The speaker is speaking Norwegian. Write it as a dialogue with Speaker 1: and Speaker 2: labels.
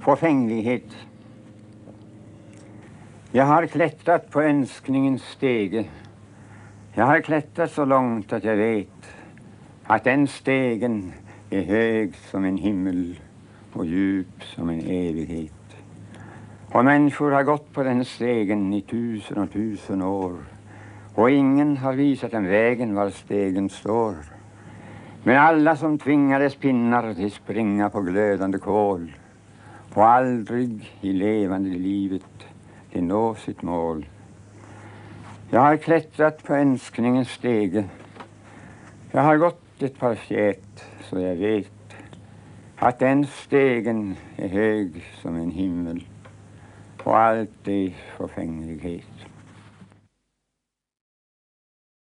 Speaker 1: forfengelighet. Jeg har kletret på ønskningens stege. Jeg har kletret så langt at jeg vet at den stegen er høg som en himmel og djup som en evighet. Og mennesker har gått på denne stegen i 1000 og 1000 år, og ingen har vist dem vegen hvor stegen står. Men alle som tvingades pinnar til springa på glødende kål, og aldrig i levende livet til nå sitt mål. Jeg har kletret på ønskningens stege. Jeg har gått et par fjet, så jeg vet at den stegen er høg som en himmel, og alt er forfengelighet.